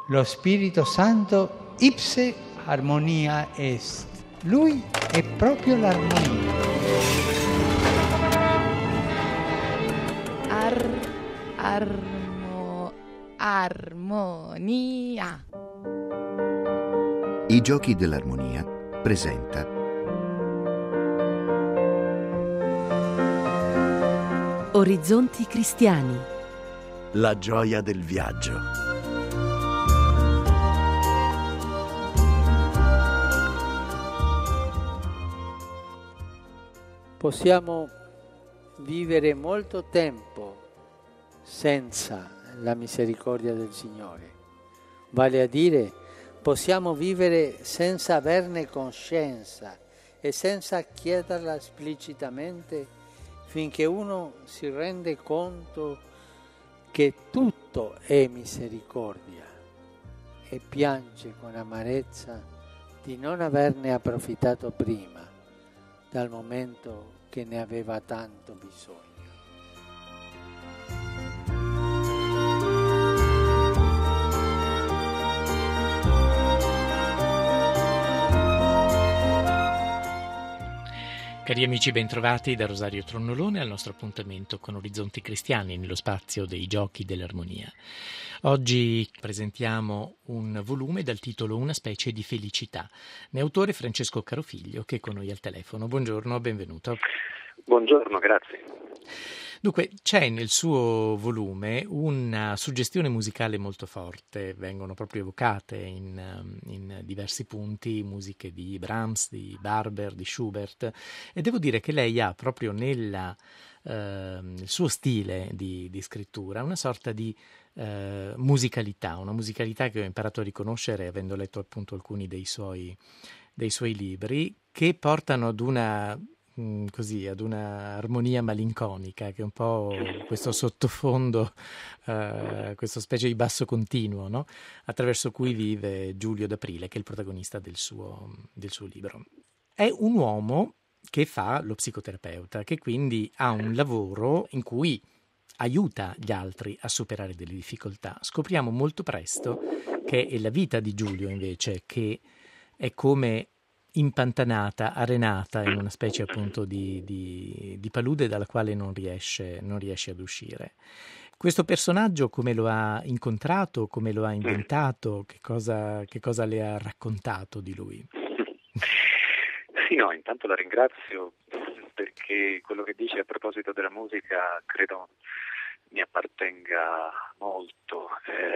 Lo Spirito Santo ipse armonia est. Lui è proprio l'armonia. Armonia. I Giochi dell'Armonia presenta Orizzonti cristiani. La gioia del viaggio. Possiamo vivere molto tempo senza la misericordia del Signore. Vale a dire, possiamo vivere senza averne coscienza e senza chiederla esplicitamente finché uno si rende conto che tutto è misericordia e piange con amarezza di non averne approfittato prima, dal momento che ne aveva tanto bisogno. Cari amici, bentrovati da Rosario Tronnolone al nostro appuntamento con Orizzonti Cristiani nello spazio dei Giochi dell'Armonia. Oggi presentiamo un volume dal titolo Una specie di felicità. Ne è autore Francesco Carofiglio, che è con noi al telefono. Buongiorno, benvenuto. Buongiorno, grazie. Dunque, c'è nel suo volume una suggestione musicale molto forte, vengono proprio evocate in diversi punti musiche di Brahms, di Barber, di Schubert, e devo dire che lei ha proprio nel suo stile di scrittura una sorta di musicalità, una musicalità che ho imparato a riconoscere avendo letto appunto alcuni dei suoi libri, che portano ad una armonia malinconica, che è un po' questo sottofondo, questa specie di basso continuo, no? Attraverso cui vive Giulio D'Aprile, che è il protagonista del suo libro. È un uomo che fa lo psicoterapeuta, che quindi ha un lavoro in cui aiuta gli altri a superare delle difficoltà. Scopriamo molto presto che è la vita di Giulio, invece, che è come impantanata, arenata in una specie appunto di palude dalla quale non riesce ad uscire. Questo personaggio come lo ha incontrato, come lo ha inventato, che cosa le ha raccontato di lui? Sì, no, intanto la ringrazio perché quello che dice a proposito della musica credo mi appartenga molto.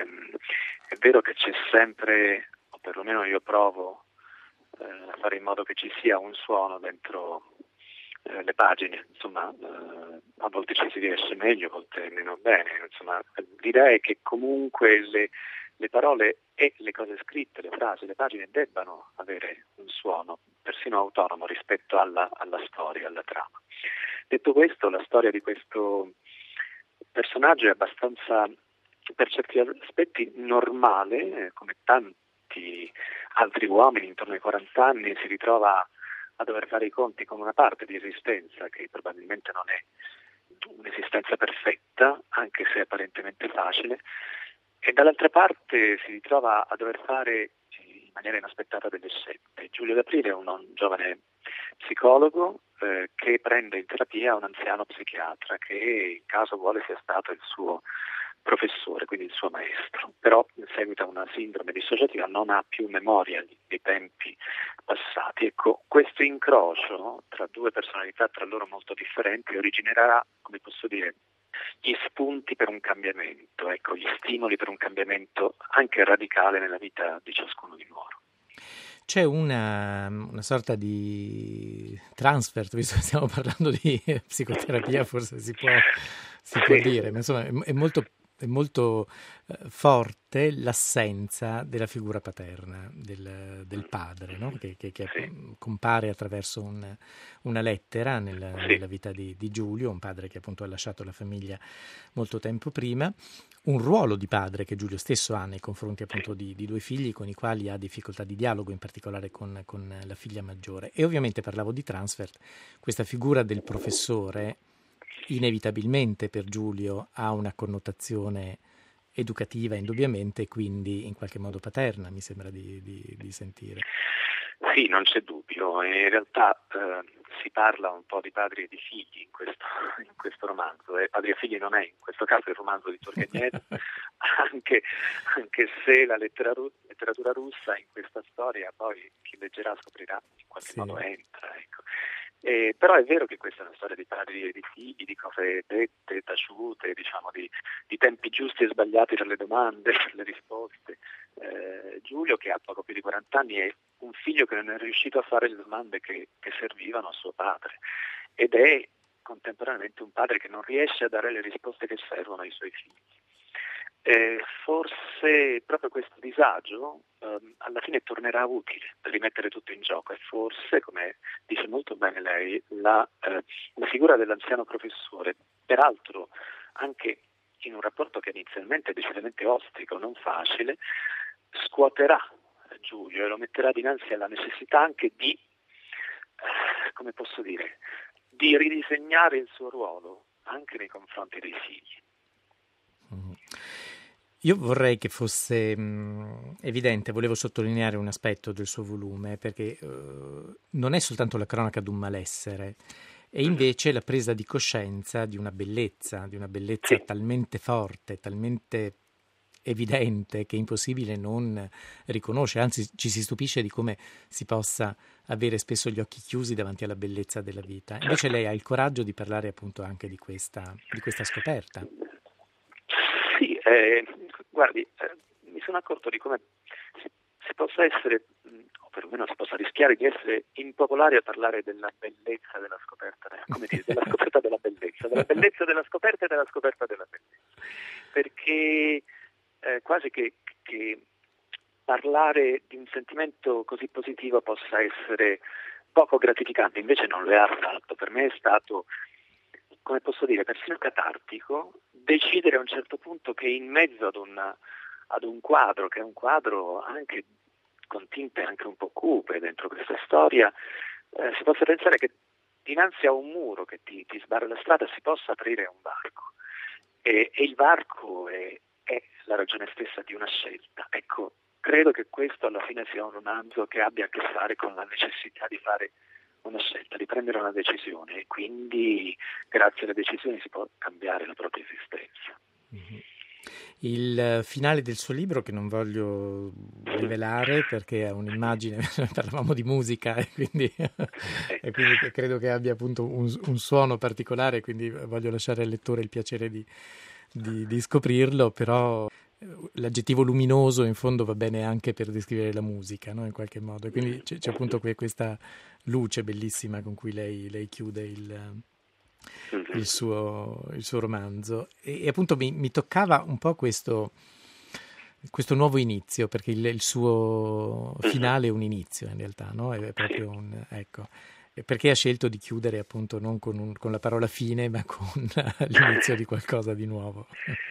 È vero che c'è sempre, o perlomeno io provo a fare in modo che ci sia un suono dentro le pagine, insomma, a volte ci si riesce meglio, a volte meno bene, insomma, l'idea è che comunque le parole e le cose scritte, le frasi, le pagine debbano avere un suono persino autonomo rispetto alla storia, alla trama. Detto questo, la storia di questo personaggio è abbastanza, per certi aspetti, normale, come tanti altri uomini intorno ai 40 anni si ritrova a dover fare i conti con una parte di esistenza che probabilmente non è un'esistenza perfetta, anche se apparentemente facile, e dall'altra parte si ritrova a dover fare in maniera inaspettata delle scelte. Giulio D'Aprile è un giovane psicologo che prende in terapia un anziano psichiatra che in caso vuole sia stato il suo professore, quindi il suo maestro, però in seguito a una sindrome dissociativa non ha più memoria dei tempi passati. Ecco, questo incrocio tra due personalità tra loro molto differenti originerà, come posso dire, gli spunti per un cambiamento, ecco, gli stimoli per un cambiamento anche radicale nella vita di ciascuno di loro. C'è una sorta di transfer, visto che stiamo parlando di psicoterapia, forse si può dire, ma insomma è molto forte l'assenza della figura paterna del padre, no? che compare attraverso una lettera nella vita di Giulio, un padre che appunto ha lasciato la famiglia molto tempo prima, un ruolo di padre che Giulio stesso ha nei confronti appunto di due figli con i quali ha difficoltà di dialogo, in particolare con la figlia maggiore. E ovviamente parlavo di transfer, questa figura del professore inevitabilmente per Giulio ha una connotazione educativa indubbiamente, e quindi in qualche modo paterna, mi sembra di sentire. Sì, non c'è dubbio. In realtà si parla un po' di padri e di figli in questo romanzo, e padri e figli non è in questo caso il romanzo di Turgenev, anche se la letteratura russa in questa storia, poi chi leggerà scoprirà, in qualche modo entra, ecco. Però è vero che questa è una storia di padri e di figli, di cose dette, taciute, diciamo di tempi giusti e sbagliati per le domande, per le risposte. Giulio, che ha poco più di 40 anni, è un figlio che non è riuscito a fare le domande che servivano a suo padre, ed è contemporaneamente un padre che non riesce a dare le risposte che servono ai suoi figli. Forse proprio questo disagio alla fine tornerà utile per rimettere tutto in gioco, e forse, come dice molto bene lei, la figura dell'anziano professore, peraltro anche in un rapporto che inizialmente è decisamente ostico, non facile, scuoterà Giulio e lo metterà dinanzi alla necessità anche di, come posso dire, di ridisegnare il suo ruolo anche nei confronti dei figli. Io vorrei che fosse evidente, volevo sottolineare un aspetto del suo volume, perché non è soltanto la cronaca di un malessere, è invece la presa di coscienza di una bellezza Sì. talmente forte, talmente evidente, che è impossibile non riconoscere, anzi ci si stupisce di come si possa avere spesso gli occhi chiusi davanti alla bellezza della vita. Invece lei ha il coraggio di parlare appunto anche di questa scoperta. Sì, guardi, mi sono accorto di come si possa essere, o perlomeno si possa rischiare di essere impopolari a parlare della bellezza della scoperta, come dire, della scoperta della bellezza della scoperta e della scoperta della bellezza, perché quasi che parlare di un sentimento così positivo possa essere poco gratificante. Invece non lo è affatto. Per me è stato, come posso dire, persino catartico decidere a un certo punto che in mezzo ad un quadro, che è un quadro anche con tinte anche un po' cupe dentro questa storia, si possa pensare che dinanzi a un muro che ti sbarra la strada si possa aprire un varco, e il varco è la ragione stessa di una scelta. Ecco, credo che questo alla fine sia un romanzo che abbia a che fare con la necessità di fare una scelta, di prendere una decisione, e quindi grazie alle decisioni si può cambiare la propria esistenza. Il finale del suo libro, che non voglio rivelare perché è un'immagine, parlavamo di musica e quindi credo che abbia appunto un suono particolare, quindi voglio lasciare al lettore il piacere di scoprirlo, però l'aggettivo luminoso in fondo va bene anche per descrivere la musica, no? In qualche modo, e quindi c'è appunto questa luce bellissima con cui lei chiude il suo romanzo, e appunto mi toccava un po' questo nuovo inizio, perché il suo finale è un inizio in realtà, no? È proprio ecco, perché ha scelto di chiudere appunto non con la parola fine, ma con l'inizio di qualcosa di nuovo.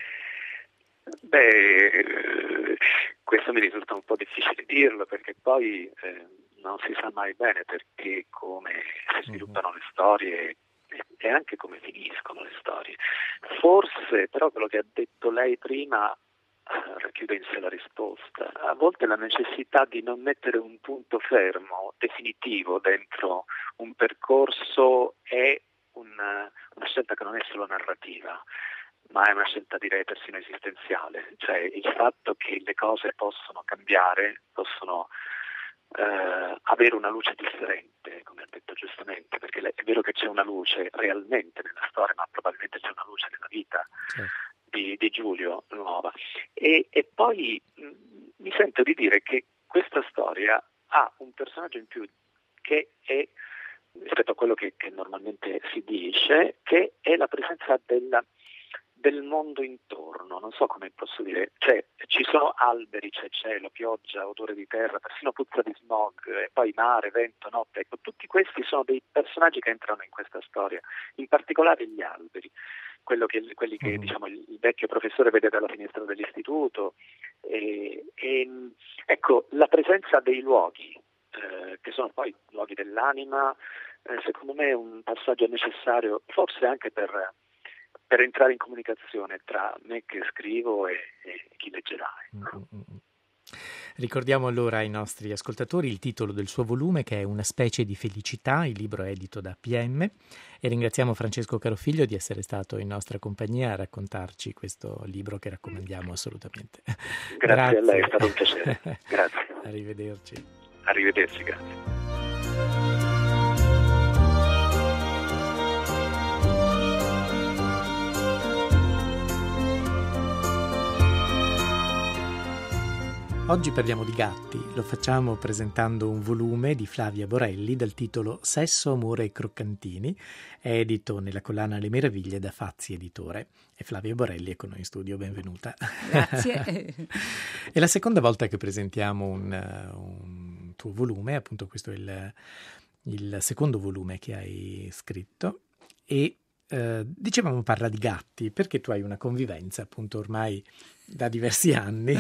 Questo mi risulta un po' difficile dirlo, perché poi non si sa mai bene perché, come si sviluppano le storie e anche come finiscono le storie. Forse però quello che ha detto lei prima racchiude in sé la risposta. A volte la necessità di non mettere un punto fermo, definitivo, dentro un percorso è una scelta che non è solo narrativa, ma è una scelta, direi, persino esistenziale. Cioè il fatto che le cose possono cambiare, possono avere una luce differente, come ha detto giustamente, perché è vero che c'è una luce realmente nella storia, ma probabilmente c'è una luce nella vita di Giulio nuova. E poi mi sento di dire che questa storia ha un personaggio in più, che è, rispetto a quello che normalmente si dice, che è la presenza del mondo intorno. Non so come posso dire, cioè ci sono alberi, c'è cielo, pioggia, odore di terra, persino puzza di smog, e poi mare, vento, notte. Ecco, tutti questi sono dei personaggi che entrano in questa storia, in particolare gli alberi, quelli che diciamo il vecchio professore vede dalla finestra dell'istituto, ecco, la presenza dei luoghi, che sono poi luoghi dell'anima, secondo me è un passaggio necessario, forse anche per per entrare in comunicazione tra me che scrivo e chi leggerà. Ecco. Ricordiamo allora ai nostri ascoltatori il titolo del suo volume, che è Una specie di felicità, il libro è edito da PM, e ringraziamo Francesco Carofiglio di essere stato in nostra compagnia a raccontarci questo libro che raccomandiamo assolutamente. Grazie a lei, è stato un piacere. Grazie. Arrivederci. Arrivederci, grazie. Oggi parliamo di gatti, lo facciamo presentando un volume di Flavia Borelli dal titolo Sesso, amore e croccantini, è edito nella collana Le Meraviglie da Fazzi Editore. E Flavia Borelli è con noi in studio, benvenuta. Grazie. È la seconda volta che presentiamo un tuo volume, appunto questo è il secondo volume che hai scritto, e dicevamo parla di gatti, perché tu hai una convivenza appunto ormai da diversi anni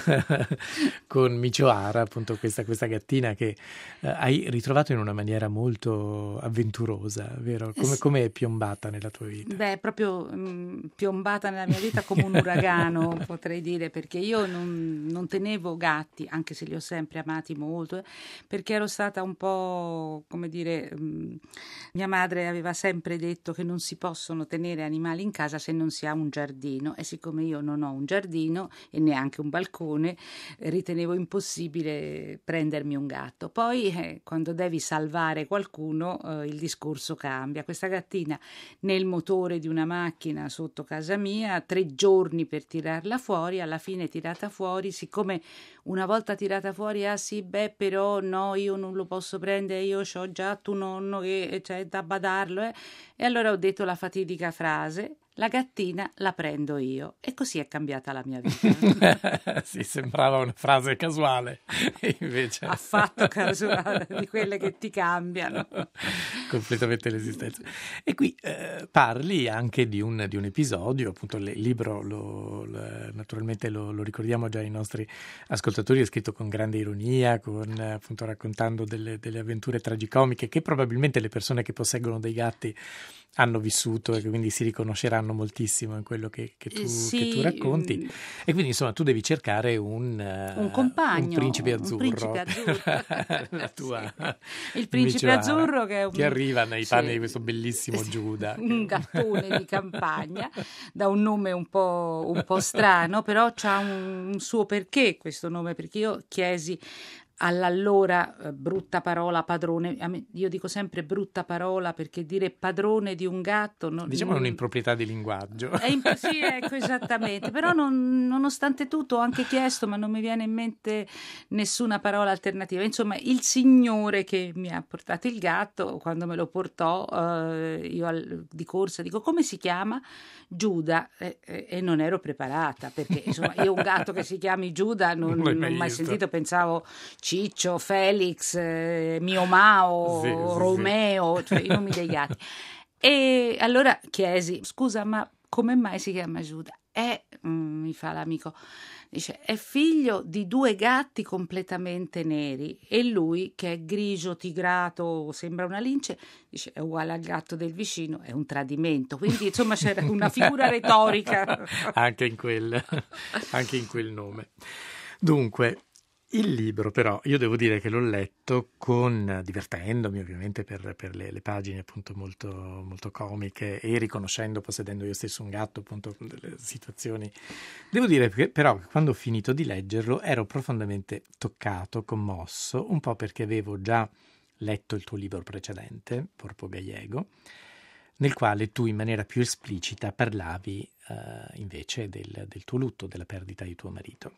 con Michoara, appunto questa gattina che hai ritrovato in una maniera molto avventurosa, vero? Come è piombata nella tua vita? Beh, proprio piombata nella mia vita come un uragano, potrei dire, perché io non tenevo gatti, anche se li ho sempre amati molto, perché ero stata un po', come dire, mia madre aveva sempre detto che non si possono tenere animali in casa se non si ha un giardino, e siccome io non ho un giardino e neanche un balcone, ritenevo impossibile prendermi un gatto. Poi quando devi salvare qualcuno il discorso cambia. Questa gattina nel motore di una macchina sotto casa mia, 3 giorni per tirarla fuori, alla fine tirata fuori, siccome una volta tirata fuori, sì, beh, però no, io non lo posso prendere, io ho già tuo nonno che c'è da badarlo, e allora ho detto la fatidica frase: la gattina la prendo io. E così è cambiata la mia vita. Sì, sembrava una frase casuale, invece affatto casuale, di quelle che ti cambiano completamente l'esistenza. E qui parli anche di un episodio, appunto il libro naturalmente lo ricordiamo già ai nostri ascoltatori, è scritto con grande ironia, appunto raccontando delle avventure tragicomiche che probabilmente le persone che posseggono dei gatti hanno vissuto e che quindi si riconosceranno moltissimo in quello che tu racconti. E quindi insomma tu devi cercare un compagno, un principe azzurro. La tua il principe Michoara, azzurro che arriva nei panni di questo bellissimo Giuda. Un gattone di campagna, da un nome un po' strano, però c'ha un suo perché questo nome, perché io chiesi all'allora brutta parola padrone, io dico sempre brutta parola perché dire padrone di un gatto diciamo è un'improprietà di linguaggio. Sì, ecco, esattamente, però nonostante tutto ho anche chiesto, ma non mi viene in mente nessuna parola alternativa. Insomma, il signore che mi ha portato il gatto, quando me lo portò, io di corsa dico: come si chiama? Giuda, e non ero preparata, perché insomma io un gatto che si chiami Giuda non ho mai sentito, pensavo Ciccio, Felix, Mio Mao, sì, Romeo, sì. Cioè i nomi dei gatti. E allora chiesi: scusa, ma come mai si chiama Giuda? Mi fa l'amico, dice, è figlio di 2 gatti completamente neri, e lui, che è grigio tigrato, sembra una lince, dice è uguale al gatto del vicino, è un tradimento. Quindi insomma c'era una figura retorica anche in quel nome. Dunque, il libro però io devo dire che l'ho letto divertendomi ovviamente per le pagine appunto molto, molto comiche, e riconoscendo, possedendo io stesso un gatto, appunto delle situazioni. Devo dire che però quando ho finito di leggerlo ero profondamente toccato, commosso, un po' perché avevo già letto il tuo libro precedente, Porpo Gallego, nel quale tu in maniera più esplicita parlavi invece del tuo lutto, della perdita di tuo marito.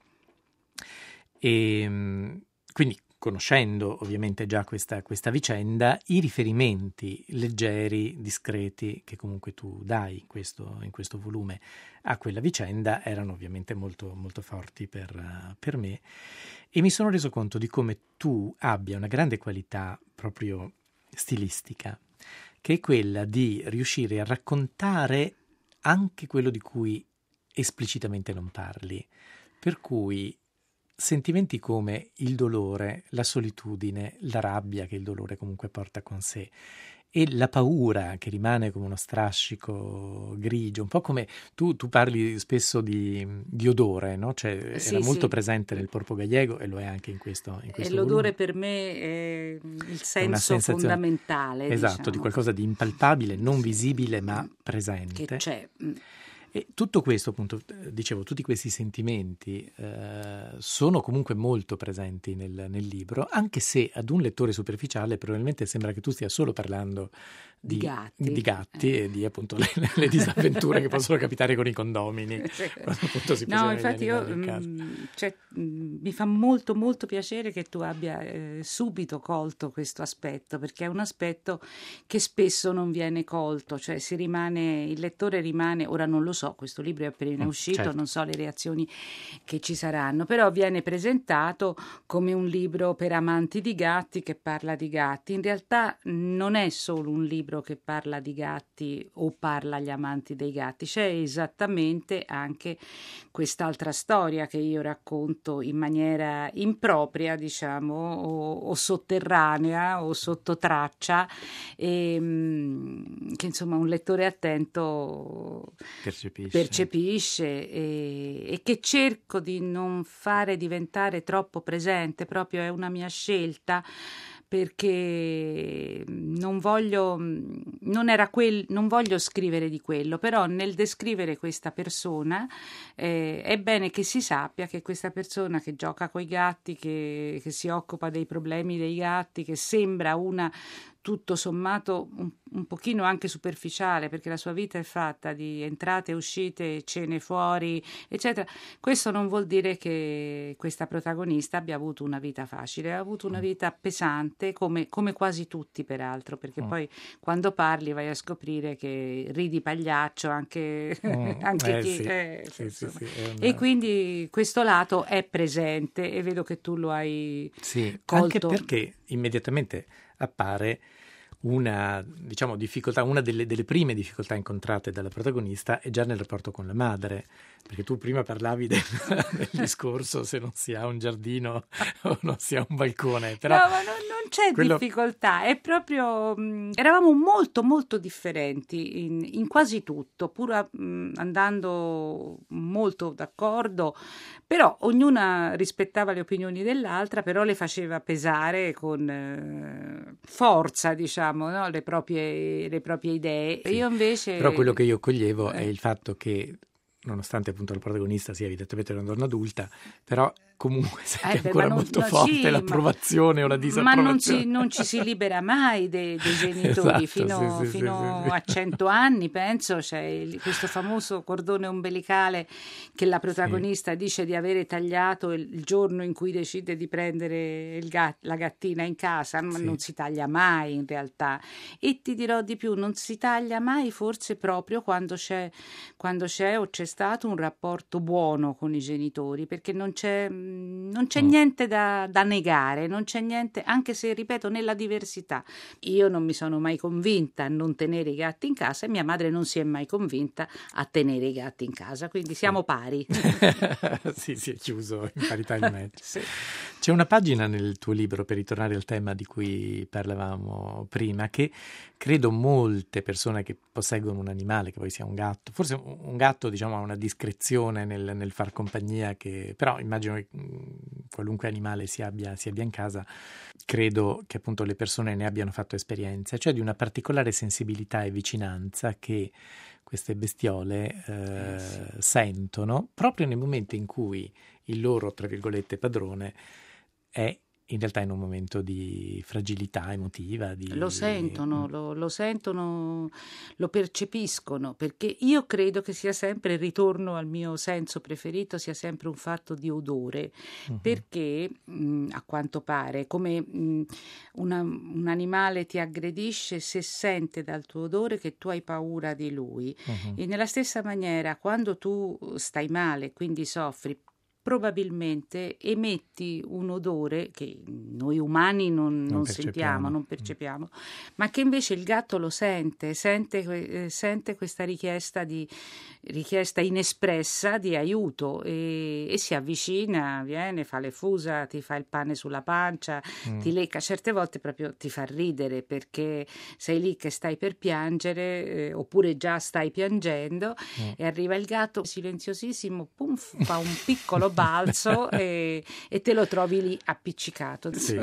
E quindi, conoscendo ovviamente già questa vicenda, i riferimenti leggeri, discreti, che comunque tu dai in questo volume a quella vicenda erano ovviamente molto, molto forti per me, e mi sono reso conto di come tu abbia una grande qualità proprio stilistica, che è quella di riuscire a raccontare anche quello di cui esplicitamente non parli, per cui sentimenti come il dolore, la solitudine, la rabbia che il dolore comunque porta con sé, e la paura che rimane come uno strascico grigio, un po' come tu parli spesso di odore, no? Cioè, Sì, era molto sì. presente nel Porpo Gallego e lo è anche in questo E l'odore volume. per me è il È una senso sensazione, fondamentale, esatto, di diciamo, qualcosa di impalpabile, non sì, visibile ma che presente. c'è. E tutto questo, appunto, dicevo, tutti questi sentimenti sono comunque molto presenti nel libro, anche se ad un lettore superficiale probabilmente sembra che tu stia solo parlando Di di gatti. gatti e di appunto le disavventure che possono capitare con i condomini, quando appunto si No, posizionano gli infatti io animali in casa. mi fa molto molto piacere che tu abbia subito colto questo aspetto, perché è un aspetto che spesso non viene colto, cioè il lettore rimane, ora non lo so, questo libro è appena uscito, Certo. non so le reazioni che ci saranno, però viene presentato come un libro per amanti di gatti che parla di gatti. In realtà non è solo un libro che parla di gatti o parla agli amanti dei gatti, c'è esattamente anche quest'altra storia che io racconto in maniera impropria, diciamo, o sotterranea o sottotraccia, che insomma un lettore attento percepisce e che cerco di non fare diventare troppo presente, proprio è una mia scelta, perché non voglio scrivere di quello, però nel descrivere questa persona è bene che si sappia che questa persona che gioca coi gatti, che si occupa dei problemi dei gatti, che sembra una tutto sommato un pochino anche superficiale, perché la sua vita è fatta di entrate e uscite, cene fuori, eccetera. Questo non vuol dire che questa protagonista abbia avuto una vita facile, ha avuto una vita pesante, come quasi tutti peraltro, perché poi quando parli vai a scoprire che ridi pagliaccio anche chi... Sì, E quindi questo lato è presente e vedo che tu lo hai colto. Anche perché immediatamente appare una, diciamo, difficoltà, una delle prime difficoltà incontrate dalla protagonista è già nel rapporto con la madre, perché tu prima parlavi del discorso se non si ha un giardino o non si ha un balcone, però no, ma non c'è difficoltà, è proprio eravamo molto molto differenti in quasi tutto, pur andando molto d'accordo, però ognuna rispettava le opinioni dell'altra, però le faceva pesare con forza, diciamo, no? le proprie idee. Sì. Io invece... Però quello che io coglievo è il fatto che, nonostante appunto la protagonista sia evidentemente una donna adulta, però comunque sente ancora molto forte l'approvazione o la disapprovazione. Ma non ci si libera mai dei genitori, esatto, fino a 100 anni, penso, c'è questo famoso cordone ombelicale che la protagonista dice di avere tagliato il giorno in cui decide di prendere la gattina in casa, ma non si taglia mai in realtà. E ti dirò di più, non si taglia mai forse proprio quando c'è o c'è stato un rapporto buono con i genitori, perché non c'è niente da negare, non c'è niente, anche se, ripeto, nella diversità. Io non mi sono mai convinta a non tenere i gatti in casa e mia madre non si è mai convinta a tenere i gatti in casa, quindi siamo pari. Sì, si è chiuso in parità di mezzo. C'è una pagina nel tuo libro, per ritornare al tema di cui parlavamo prima, che credo molte persone che posseggono un animale, che poi sia un gatto, forse un gatto, diciamo, ha una discrezione nel far compagnia, che però immagino che qualunque animale si abbia in casa, credo che appunto le persone ne abbiano fatto esperienza, cioè di una particolare sensibilità e vicinanza che queste bestiole sentono proprio nel momento in cui il loro, tra virgolette, padrone è in realtà in un momento di fragilità emotiva. Lo sentono, lo percepiscono, perché io credo che sia sempre, il ritorno al mio senso preferito, sia sempre un fatto di odore, perché a quanto pare, come un animale ti aggredisce se sente dal tuo odore che tu hai paura di lui, e nella stessa maniera quando tu stai male, quindi soffri, probabilmente emetti un odore che noi umani non sentiamo, non percepiamo, ma che invece il gatto lo sente questa richiesta inespressa di aiuto e si avvicina, viene, fa le fusa, ti fa il pane sulla pancia, ti lecca, certe volte proprio ti fa ridere perché sei lì che stai per piangere oppure già stai piangendo e arriva il gatto silenziosissimo, pum, fa un piccolo balzo e te lo trovi lì appiccicato. Sì.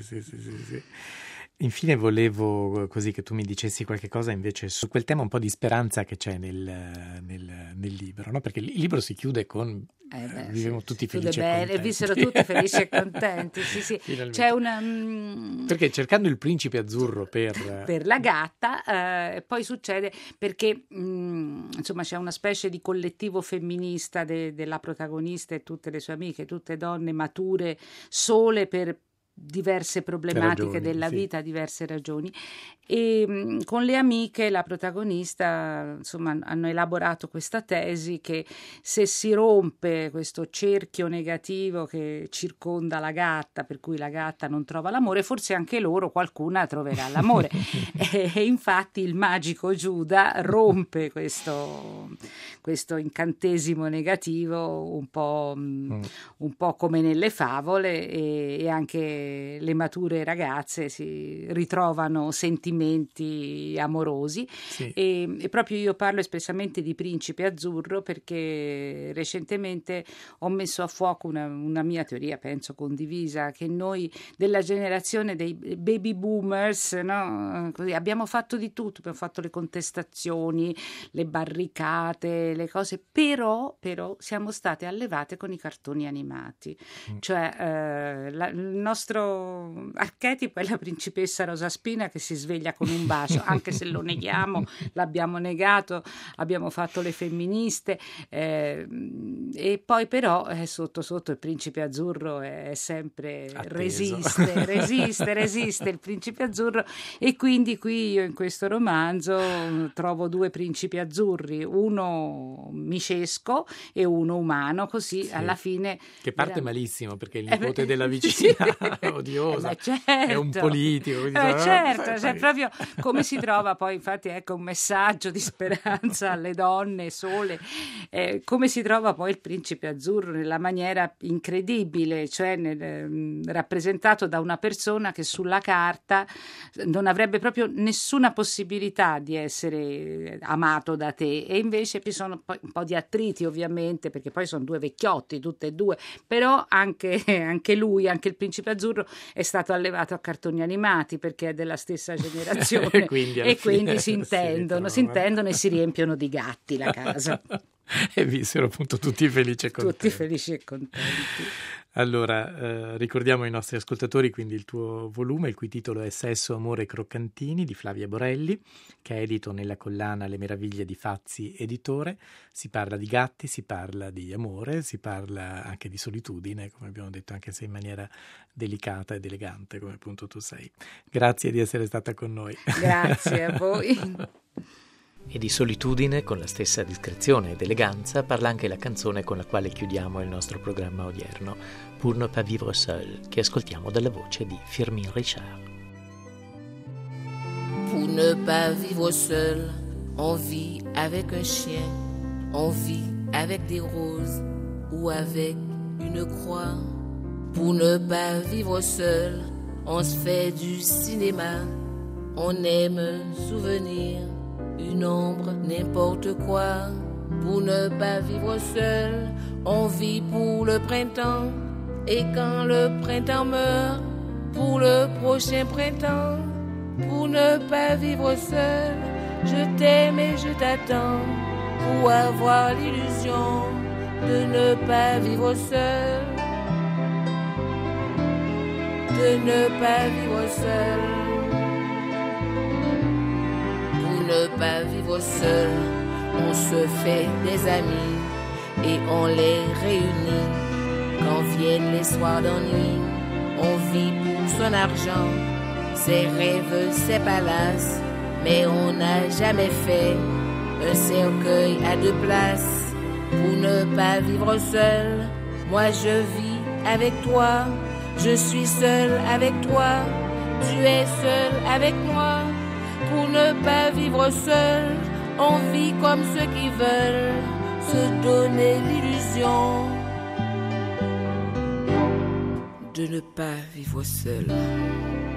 Infine volevo così che tu mi dicessi qualche cosa invece su quel tema un po' di speranza che c'è nel libro, no? Perché il libro si chiude con viviamo tutti felici e contenti. Vissero tutti felici e contenti, sì. C'è una... Perché cercando il principe azzurro per la gatta, poi succede perché insomma c'è una specie di collettivo femminista della protagonista e tutte le sue amiche, tutte donne mature, sole per diverse problematiche della vita, diverse ragioni, e con le amiche la protagonista insomma hanno elaborato questa tesi che se si rompe questo cerchio negativo che circonda la gatta, per cui la gatta non trova l'amore, forse anche loro qualcuna troverà l'amore e infatti il magico Giuda rompe questo incantesimo negativo un po' come nelle favole e anche le mature ragazze si ritrovano sentimenti amorosi e proprio io parlo espressamente di Principe Azzurro perché recentemente ho messo a fuoco una mia teoria, penso condivisa, che noi della generazione dei baby boomers, no? Così, abbiamo fatto di tutto, abbiamo fatto le contestazioni, le barricate, le cose, però siamo state allevate con i cartoni animati, cioè il nostro archetipo è la principessa Rosaspina che si sveglia con un bacio, anche se lo neghiamo, l'abbiamo negato, abbiamo fatto le femministe e poi però sotto il principe azzurro è sempre resiste il principe azzurro e quindi qui io in questo romanzo trovo due principi azzurri, uno micesco e uno umano, così alla fine che parte malissimo perché il nipote della vicina odiosa certo. È un politico certo, cioè proprio come si trova poi, infatti ecco un messaggio di speranza alle donne sole, come si trova poi il principe azzurro nella maniera incredibile, cioè rappresentato da una persona che sulla carta non avrebbe proprio nessuna possibilità di essere amato da te e invece ci sono poi un po' di attriti ovviamente perché poi sono due vecchiotti tutte e due, però anche lui, anche il principe azzurro è stato allevato a cartoni animati perché è della stessa generazione e quindi si intendono e si riempiono di gatti la casa. E vissero appunto tutti felici e contenti. Tutti felici e contenti. Allora, ricordiamo ai nostri ascoltatori quindi il tuo volume, il cui titolo è Sesso, amore e croccantini di Flavia Borelli, che è edito nella collana Le meraviglie di Fazzi Editore. Si parla di gatti, si parla di amore, si parla anche di solitudine, come abbiamo detto, anche se in maniera delicata ed elegante, come appunto tu sei. Grazie di essere stata con noi. Grazie a voi. E di solitudine, con la stessa discrezione ed eleganza, parla anche la canzone con la quale chiudiamo il nostro programma odierno, Pour ne pas vivre seul, che ascoltiamo dalla voce di Firmin Richard. Pour ne pas vivre seul, on vit avec un chien, on vit avec des roses ou avec une croix. Pour ne pas vivre seul, on se fait du cinéma, on aime souvenir, une ombre, n'importe quoi. Pour ne pas vivre seul, on vit pour le printemps. Et quand le printemps meurt, pour le prochain printemps. Pour ne pas vivre seul, je t'aime et je t'attends. Pour avoir l'illusion de ne pas vivre seul. De ne pas vivre seul. Ne pas vivre seul, on se fait des amis et on les réunit. Quand viennent les soirs d'ennui, on vit pour son argent, ses rêves, ses palaces, mais on n'a jamais fait un cercueil à deux places. Pour ne pas vivre seul, Moi je vis avec toi, je suis seul avec toi, tu es seul avec moi. Pour ne pas vivre seul, on vit comme ceux qui veulent se donner l'illusion de ne pas vivre seul.